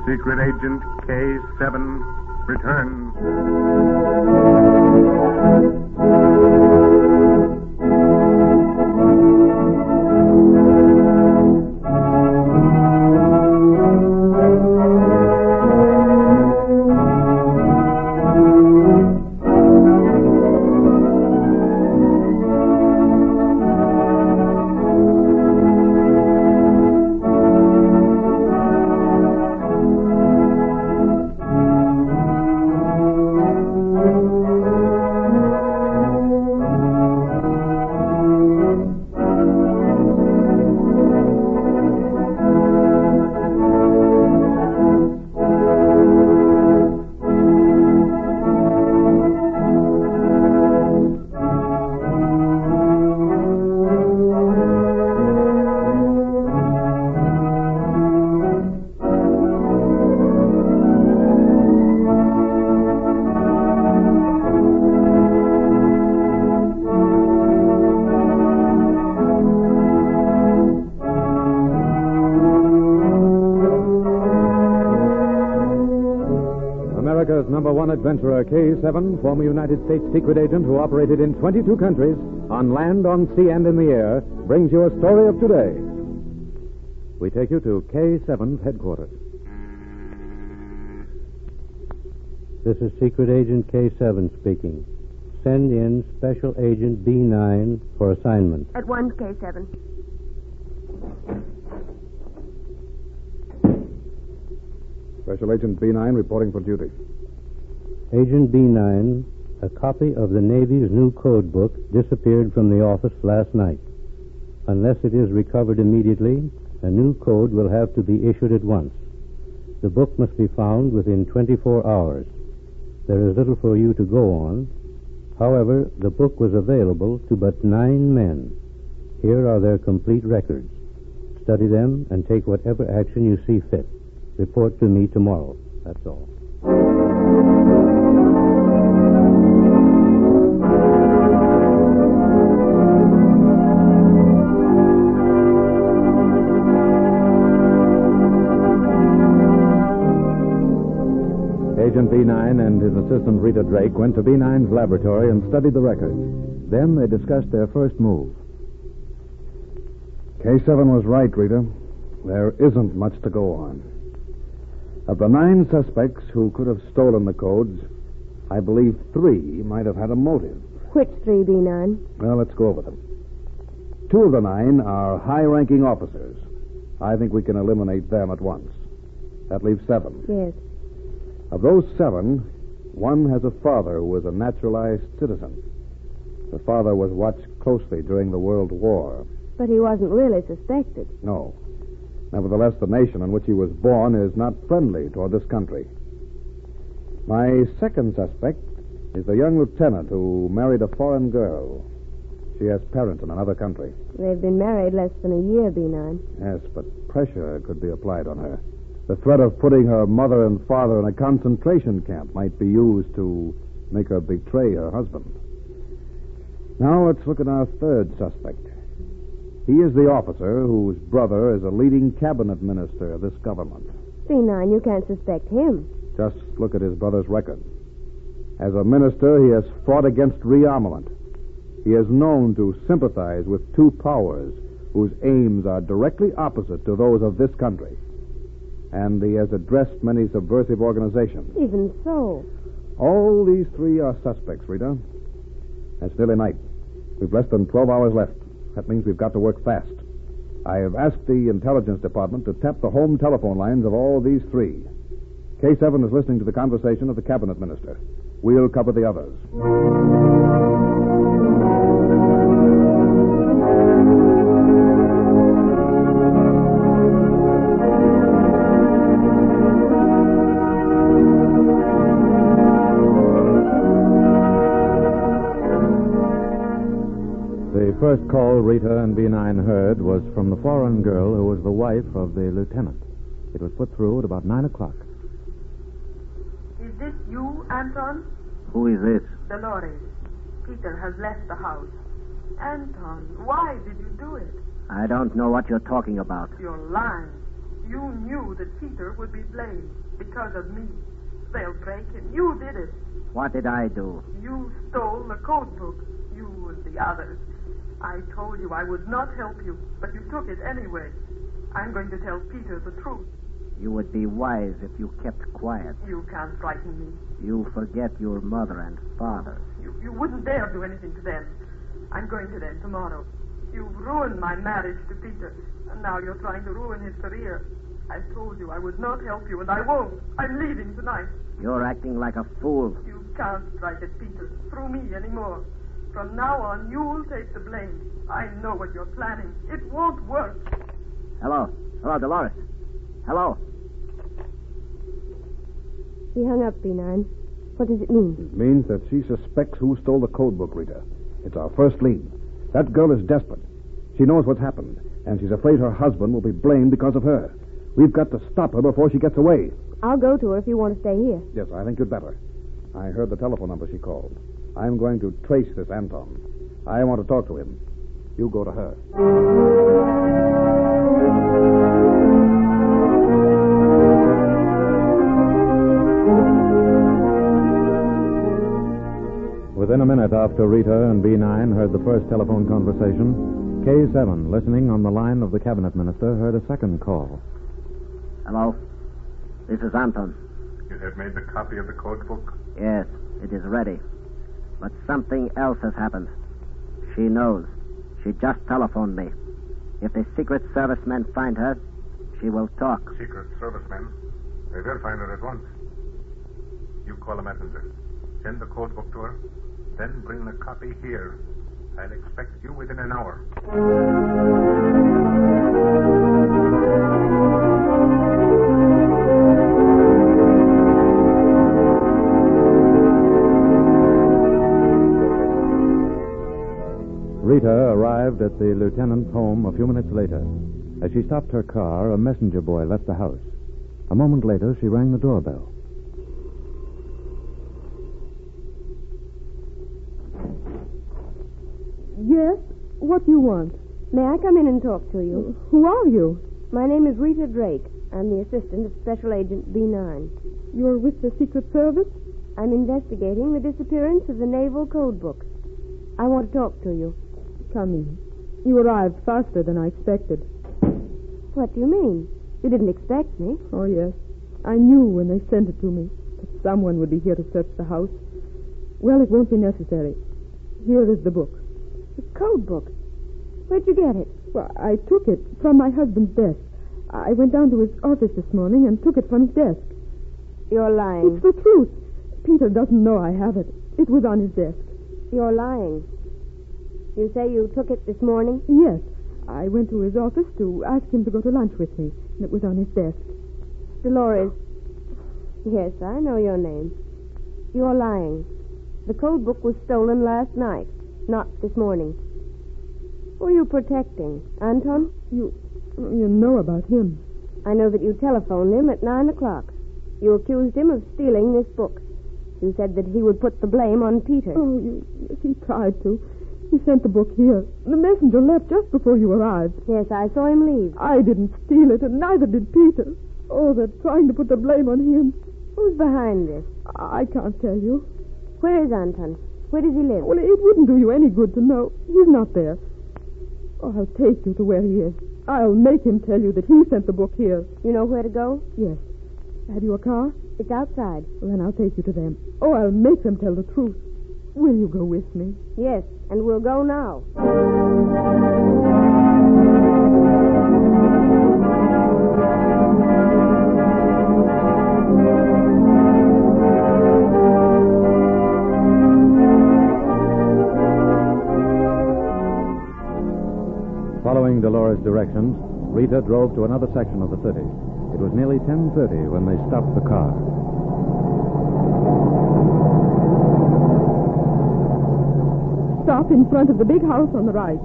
Secret Agent K7 returns. America's number one adventurer, K7, former United States secret agent who operated in 22 countries, on land, on sea, and in the air, brings you a story of today. We take you to K7's headquarters. This is Secret Agent K7 speaking. Send in Special Agent B9 for assignment. At once, K7. Special Agent B9 reporting for duty. Agent B9, a copy of the Navy's new code book disappeared from the office last night. Unless it is recovered immediately, a new code will have to be issued at once. The book must be found within 24 hours. There is little for you to go on. However, the book was available to but 9 men. Here are their complete records. Study them and take whatever action you see fit. Report to me tomorrow. That's all. Agent B9 and his assistant Rita Drake went to B9's laboratory and studied the records. Then they discussed their first move. K7 was right, Rita. There isn't much to go on. Of the 9 suspects who could have stolen the codes, I believe 3 might have had a motive. Which 3, B9? Well, let's go over them. 2 of the 9 are high-ranking officers. I think we can eliminate them at once. That leaves 7. Yes. Of those 7, 1 has a father who was a naturalized citizen. The father was watched closely during the World War. But he wasn't really suspected. No. Nevertheless, the nation in which he was born is not friendly toward this country. My second suspect is the young lieutenant who married a foreign girl. She has parents in another country. They've been married less than a year, B9. Yes, but pressure could be applied on her. The threat of putting her mother and father in a concentration camp might be used to make her betray her husband. Now let's look at our third suspect. He is the officer whose brother is a leading cabinet minister of this government. B9, you can't suspect him. Just look at his brother's record. As a minister, he has fought against rearmament. He is known to sympathize with 2 powers whose aims are directly opposite to those of this country. And he has addressed many subversive organizations. Even so. All these 3 are suspects, Rita. It's nearly night. We've less than 12 hours left. That means we've got to work fast. I have asked the intelligence department to tap the home telephone lines of all these 3. K7 is listening to the conversation of the cabinet minister. We'll cover the others. The first call Rita and B9 heard was from the foreign girl who was the wife of the lieutenant. It was put through at about 9 o'clock. Is this you, Anton? Who is this? Dolores. Peter has left the house. Anton, why did you do it? I don't know what you're talking about. You're lying. You knew that Peter would be blamed because of me. They'll break him. You did it. What did I do? You stole the code book. You and the others. I told you I would not help you, but you took it anyway. I'm going to tell Peter the truth. You would be wise if you kept quiet. You can't frighten me. You forget your mother and father. You wouldn't dare do anything to them. I'm going to them tomorrow. You've ruined my marriage to Peter, and now you're trying to ruin his career. I told you I would not help you, and I won't. I'm leaving tonight. You're acting like a fool. You can't strike at Peter through me anymore. From now on, you'll take the blame. I know what you're planning. It won't work. Hello. Hello, Dolores. Hello. He hung up, B9. What does it mean? It means that she suspects who stole the code book, Rita. It's our first lead. That girl is desperate. She knows what's happened, and she's afraid her husband will be blamed because of her. We've got to stop her before she gets away. I'll go to her if you want to stay here. Yes, I think you'd better. I heard the telephone number she called. I'm going to trace this Anton. I want to talk to him. You go to her. Within a minute after Rita and B9 heard the first telephone conversation, K7, listening on the line of the cabinet minister, heard a second call. Hello? This is Anton. You have made the copy of the code book? Yes, it is ready. But something else has happened. She knows. She just telephoned me. If the Secret Service men find her, she will talk. Secret Service men? They will find her at once. You call a messenger. Send the code book to her. Then bring the copy here. I'll expect you within an hour. Rita arrived at the lieutenant's home a few minutes later. As she stopped her car, a messenger boy left the house. A moment later, she rang the doorbell. Yes? What do you want? May I come in and talk to you? Who are you? My name is Rita Drake. I'm the assistant of Special Agent B9. You're with the Secret Service? I'm investigating the disappearance of the naval code books. I want to talk to you. Come in. You arrived faster than I expected. What do you mean? You didn't expect me. Oh, yes. I knew when they sent it to me that someone would be here to search the house. Well, it won't be necessary. Here is the book. The code book? Where'd you get it? Well, I took it from my husband's desk. I went down to his office this morning and took it from his desk. You're lying. It's the truth. Peter doesn't know I have it. It was on his desk. You're lying. You say you took it this morning? Yes. I went to his office to ask him to go to lunch with me, and it was on his desk. Dolores. Yes, I know your name. You're lying. The code book was stolen last night, not this morning. Who are you protecting? Anton? You know about him. I know that you telephoned him at 9 o'clock. You accused him of stealing this book. You said that he would put the blame on Peter. Oh, yes, he tried to. He sent the book here. The messenger left just before you arrived. Yes, I saw him leave. I didn't steal it, and neither did Peter. Oh, they're trying to put the blame on him. Who's behind this? I can't tell you. Where is Anton? Where does he live? Well, it wouldn't do you any good to know. He's not there. Oh, I'll take you to where he is. I'll make him tell you that he sent the book here. You know where to go? Yes. Have you a car? It's outside. Well, then I'll take you to them. Oh, I'll make them tell the truth. Will you go with me? Yes, and we'll go now. Following Dolores' directions, Rita drove to another section of the city. It was nearly 10:30 when they stopped the car. Stop in front of the big house on the right.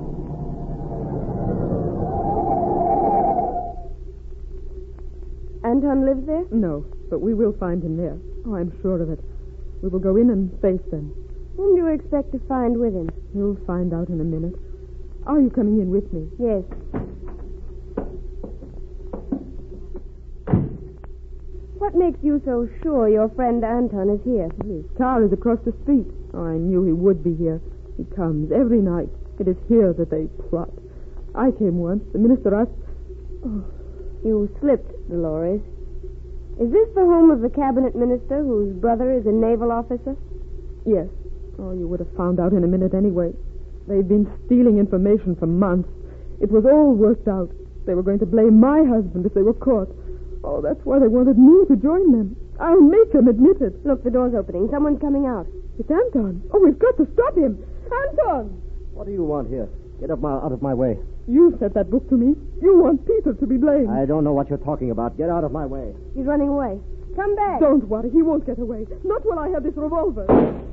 Anton lives there? No, but we will find him there. Oh, I'm sure of it. We will go in and face them. Whom do you expect to find with him? You'll find out in a minute. Are you coming in with me? Yes. What makes you so sure your friend Anton is here? His car is across the street. Oh, I knew he would be here. He comes every night. It is here that they plot. I came once. The minister asked... Oh. You slipped, Dolores. Is this the home of the cabinet minister whose brother is a naval officer? Yes. Oh, you would have found out in a minute anyway. They've been stealing information for months. It was all worked out. They were going to blame my husband if they were caught. Oh, that's why they wanted me to join them. I'll make them admit it. Look, the door's opening. Someone's coming out. It's Anton. Oh, we've got to stop him. Anton! What do you want here? Get out of my way. You sent that book to me. You want Peter to be blamed. I don't know what you're talking about. Get out of my way. He's running away. Come back. Don't worry. He won't get away. Not while I have this revolver.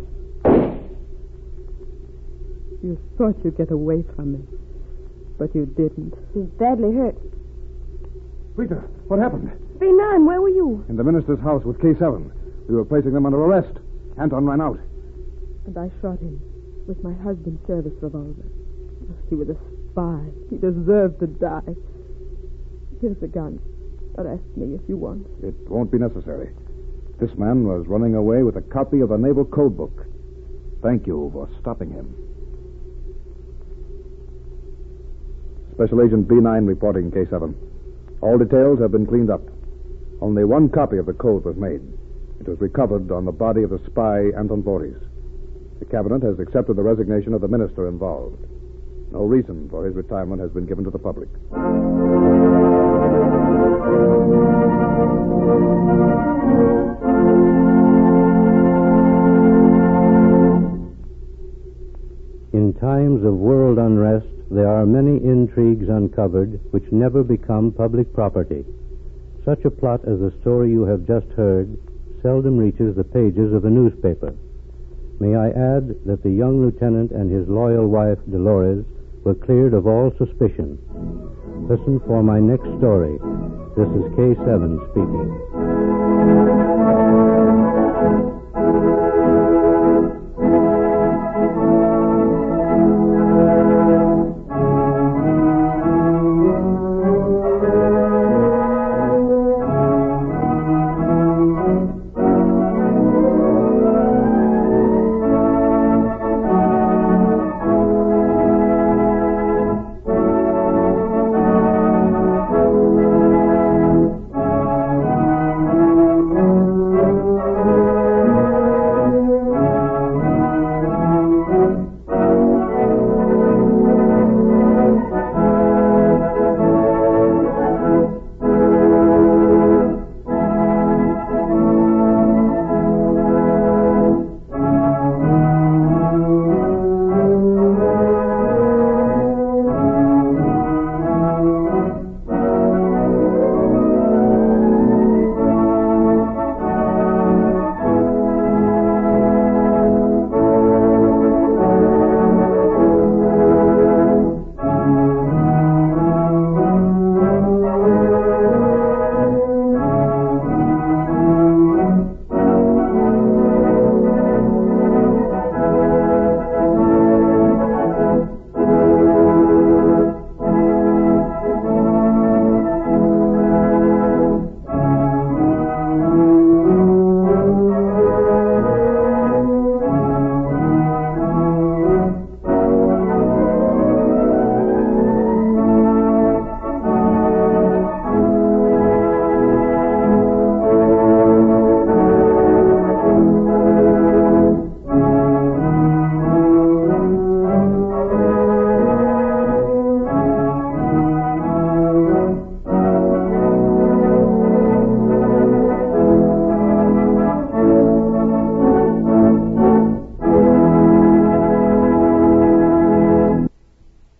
You thought you'd get away from me, but you didn't. He's badly hurt. Rita, what happened? B9, where were you? In the minister's house with K7. We were placing them under arrest. Anton ran out. And I shot him with my husband's service revolver. He was a spy. He deserved to die. Here's the gun. Arrest me if you want. It won't be necessary. This man was running away with a copy of the Naval Code Book. Thank you for stopping him. Special Agent B9 reporting K7. All details have been cleaned up. Only one copy of the code was made. It was recovered on the body of the spy, Anton Voorhees. The cabinet has accepted the resignation of the minister involved. No reason for his retirement has been given to the public. In times of world unrest, there are many intrigues uncovered which never become public property. Such a plot as the story you have just heard seldom reaches the pages of a newspaper. May I add that the young lieutenant and his loyal wife, Dolores, were cleared of all suspicion. Listen for my next story. This is K7 speaking.